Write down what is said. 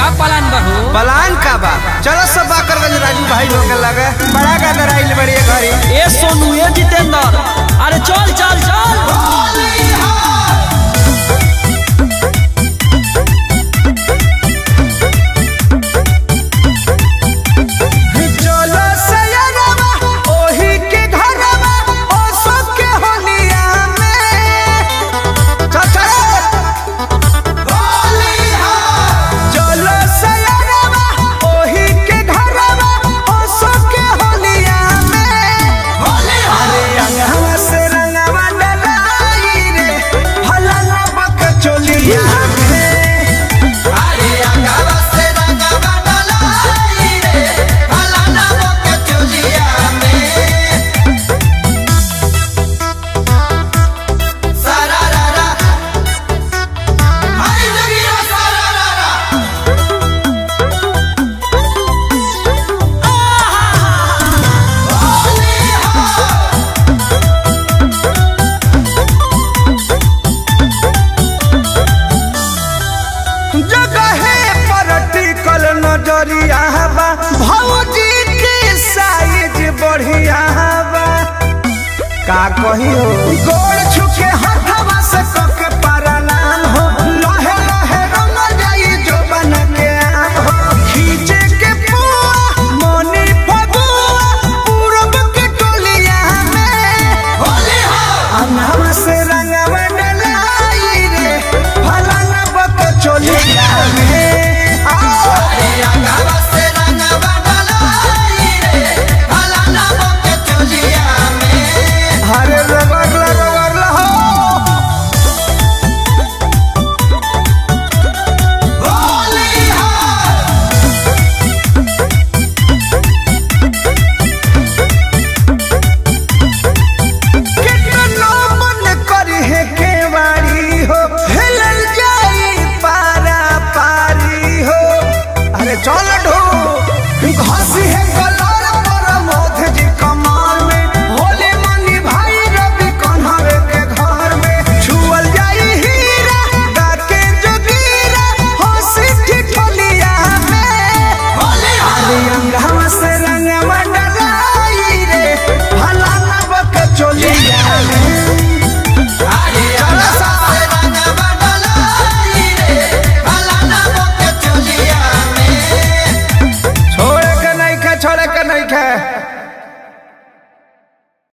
का प्लान बा हो? प्लान का बा? चलो सब बाकरगंज राजू भाई होके लगे बड़ा गदर आइल बड़ी घरी। ए सोनू ए जितेंद्र, अरे चल चल चल। भौजी के साइज बढ़िया बा का कही हो गोड़ छुके हाथ